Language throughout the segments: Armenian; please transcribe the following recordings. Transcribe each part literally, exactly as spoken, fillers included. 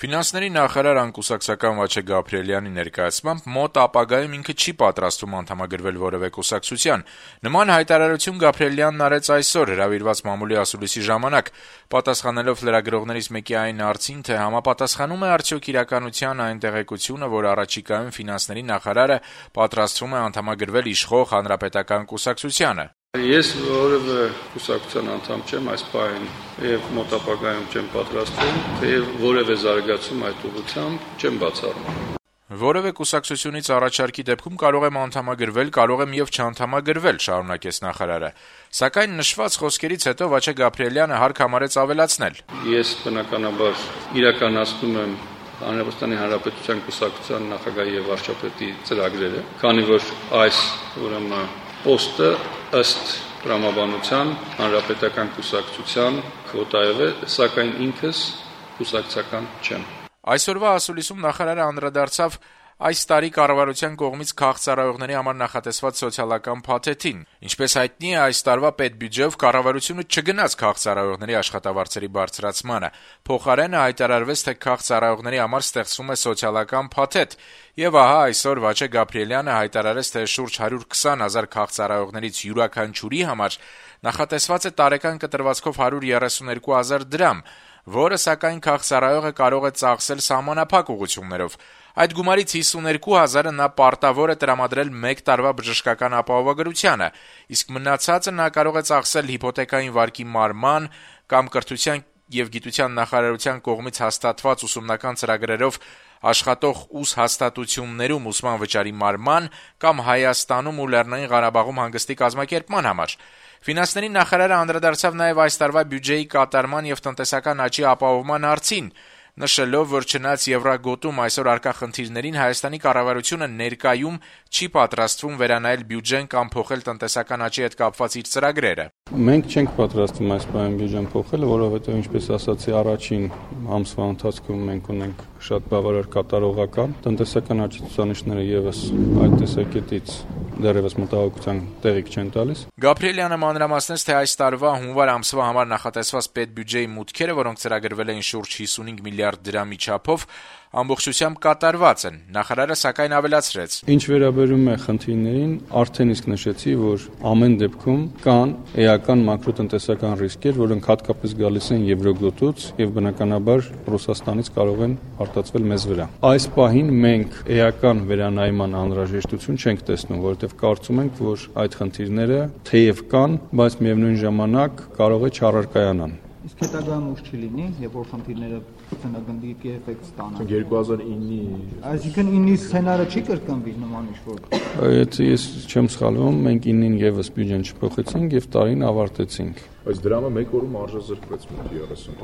Ֆինանսների նախարար անկուսակցական Վաչե Գաբրիելյանի ներկայացմամբ մոտ ապագայում ինքը չի պատրաստվում անդամագրվել որևէ կուսակցության։ Նման հայտարարություն Գաբրիելյանն արեց այսօր հրավիրված մամուլի ասուլիսի ժամանակ, պատասխանելով լրագրողներից մեկի այն հարցին, թե համապատասխանում է արդյոք իրականության այն տեղեկությունը, որ առաջիկայում ֆինանսների նախարարը պատրաստվում է անդամագրվել իշխող Հանրապետական կուսակցությանը։ Ես որևէ կուսակցության անդամ չեմ այս պահին եւ մոտ ապագայում չեմ պատրաստվում, թեև որևէ զարգացում այդ ուղղությամբ չեմ բացառում։ Որևէ կուսակցությունից առաջարկի դեպքում կարող եմ անդամագրվել, կարող եմ եւ չանդամագրվել, շարունակեց նախարարը։ Սակայն նշված խոսքերից հետո Վաչե Գաբրիելյանը հարկ համարեց ավելացնել. Ես բնականաբար իրականացնում եմ Հանրապետության Հանրապետության կուսակցության նախագահի եւ վարչապետի ծրագրերը, քանի որ այս ուրեմն պոստը ըստ տրամաբանության Հանրապետական կուսակցության քվոտայով է, սակայն ինքս կուսակցական չեմ։ Այսօրվա ասուլիսում նախարարը անդրադարձավ այս տարի կառավարության կողմից քաղցրահողների համար նախատեսված սոցիալական փաթեթին։ Ինչպես հայտնի է, այս տարվա պետբյուջեով կառավարությունը չգնաց քաղցրահողների աշխատավարձերի բարձրացմանը։ Փոխարենը հայտարարվեց, թե քաղցրահողների համար ստեղծվում է սոցիալական փաթեթ, եւ ահա այսօր Վաչե Գաբրիելյանը հայտարարեց, թե շուրջ հարյուր քսան հազար քաղցրահողներից յուրաքանչյուրի համար նախատեսված է տարեկան կտրվածքով հարյուր երեսուներկու հազար դրամ, որը սակայն քաղցրահողը կարող է ծախսել սահմանափակ ուղղություններով։ Այդ գումարից հիսուներկու հազարը նա պարտավոր է տրամադրել մեկ տարվա բժշկական ապահովագրությանը, իսկ մնացածը նա կարող է ծախսել հիփոթեկային վարկի մարման կամ կրթության եւ գիտության նախարարության կողմից հաստատված ուսումնական ծրագրերով աշխատող ուսումնական հաստատություններում ուսման վճարի մարման կամ Հայաստանում ու Լեռնային Ղարաբաղում հանգստի կազմակերպման համար։ Ֆինանսների նախարարը անդրադարձավ նաեւ այս տարվա բյուջեի կատարման եւ տնտեսական աճի ապահովման հարցին, նշելով, որ չնայած Եվրագոտում այսօր առկա խնդիրներին, Հայաստանի կառավարությունը ներկայում չի պատրաստվում վերանայել բյուջեն կամ փոխել տնտեսական աճի հետ կապված իր ծրագրերը։ Մենք չենք պատրաստվում այս բան բյուջեն փոխել, որովհետեւ ինչպես ասացի, առաջին ամսվա ընթացքում մենք ունենք շատ բավարար կատարողական տնտեսական աճի ցուցանիշները եւս այդ տեսակետից դեռևս մտահոգության տեղիք չեն տալիս։ Գաբրիելյանը մանրամասնեց, թե այս տարվա հունվար ամսվա համար նախատեսված պետբյուջեի մուտքերը, որոնք ծրագրվել էին շուրջ հիսունհինգ միլիարդ դրամի չափով, ամբողջությամբ կատարված են։ Նախարարը սակայն ավելացրեց. Ինչ վերաբերում է խնդիրներին, արդեն իսկ նշեցի, որ ամեն դեպքում կան էական մակրոտնտեսական ռիսկեր, որոնք հատկապես գալիս են Եվրոգոտուց եւ բնականաբար Ռուսաստանից կարող են արտացվել մեզ վրա։ Այս պահին մենք էական վերանայման անհրաժեշտություն չենք տեսնում, որովհետեւ կարծում ենք, որ այդ խնդիրները թեև կան, բայց միևնույն ժամանակ կարող է չառարկայանան։ Իսկ հետագայում ուշ չի լինի, երբ որ խնդիրները ցնագնդի էֆեկտ ստանան։ երկու հազար իննի Այսինքն իննի սցենարը չի կրկնվի նման ինչ-որ։ Եթե ես չեմ սխալվում, մենք իննին եւս բյուջեն չփոխեցինք եւ տարին ավարտեցինք։ Այս դրամը մեկ օրում արժեզրկվեց մոտ երեսուն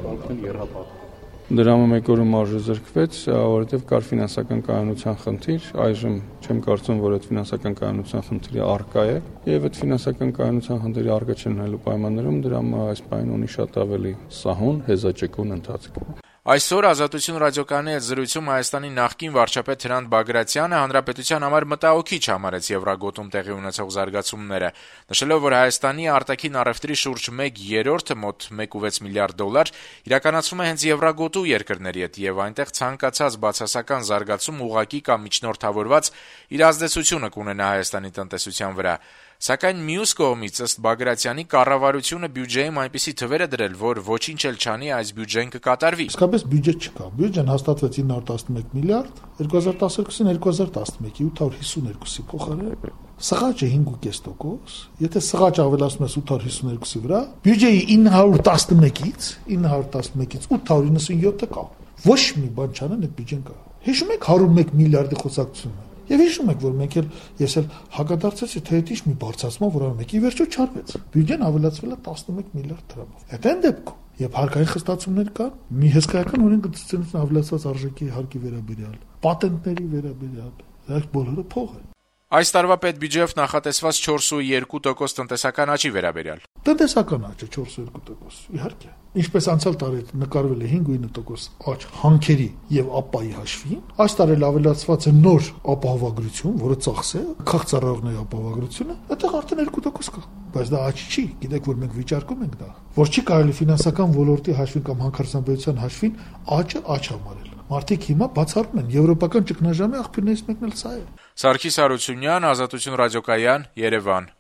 տոկոս։ Դրամը մեկ օրում արժեզրկվեց, որովհետև կար ֆինանսական կայունության խնդիր, այժմ չեմ կարծում, որ այդ ֆինանսական կայունության խնդիրը առկա է, եւ այդ ֆինանսական կայունության խնդիրի առկա չլինելու պայմաններում դրամը այս պահին ունի շատ ավելի սահուն, հեզաճկուն ընթացք։ Այսօր Ազատություն ռադիոկայանի հետ զրույցում Հայաստանի նախկին վարչապետ Հրանտ Բագրատյանը հանրապետության համար մտահոգիչ համարեց Եվրագոտում տեղի ունեցող զարգացումները, նշելով, որ Հայաստանի արտաքին առևտրի շուրջ մեկ երրորդը մոտ մեկ կoma վեց միլիարդ դոլար իրականացվում է հենց Եվրագոտու երկրների հետ եւ այնտեղ ցանկացած բացասական զարգացում ուղղակի կամ միջնորդավորված իր ազդեցությունը կունենա Հայաստանի տնտեսության վրա։ Սակայն մյուս կողմից, ըստ Բագրատյանի, կառավարությունը բյուջեում այնպիսի թվեր է դրել, որ ոչինչ էլ չանի այս բյուջեն կկատարվի։ Իսկապես բյուջե չկա։ Բյուջեն հաստատվեց ինը հարյուր տասնմեկ միլիարդ, երկու հազար տասներկուսին երկու հազար տասնմեկի ութ հարյուր հիսուներկուսի փոխարեն սղաճը հինգ կoma պենս տոկոս, եթե սղաճ ավելացնում ես ութ հարյուր հիսուներկուսի վրա, բյուջեի ինը հարյուր տասնմեկից ինը հարյուր տասնմեկից ութ հարյուր իննսունյոթը կա։ Ոչ մի բան չանեն այդ բյուջեն կա։ Հիշում եք հարյուր մեկ միլիարդի խոսակցությունը։ Եվ հիշում եք, որ մենք էլ ես էլ հակադարձեցի, թե դա ինչ մի բարձրացման, որ անում եք, ի վերջո չարվեց։ Բյուջեն ավելացվել է տասնմեկ միլիարդ դրամով։ Այդ այն դեպքում, երբ հարկային խստացումներ կան, մի հսկայական օրենսգծություն ավելացված արժեքի հարկի վերաբերյալ, պատենտների վերաբերյալ, այդ բոլորը փող է։ Այս տարվա պետբյուջեով նախատեսված չորս ու երկու տոկոս տնտեսական աճի վերաբերյալ։ Տնտեսական աճը չորս ու երկու տոկոս, իհարկե։ Ինչպես անցյալ տարի նկարվել է հինգ ու ինը տոկոս աճ հանքերի եւ ապայի հաշվին, այս տարի ավելացված է նոր ապահովագրություն, որը ծախս է, քաղցրահողների ապահովագրությունը, այդտեղ արդեն երկու տոկոս կա։ Բայց դա աճ չի, գիտեք, որ մենք վիճարկում ենք դա, որ չի կարելի ֆինանսական ոլորտի հաշվին կամ հանքարդյունաբերության հաշվին աճը աճ համարել։ Մարդիկ հիմա բացառում են եվրոպական ճգնաժամի աղբյուրներից մեկն էլ սա է։ Սարգիս Հարությունյան, Ազատություն ռադիոկայան, Երևան։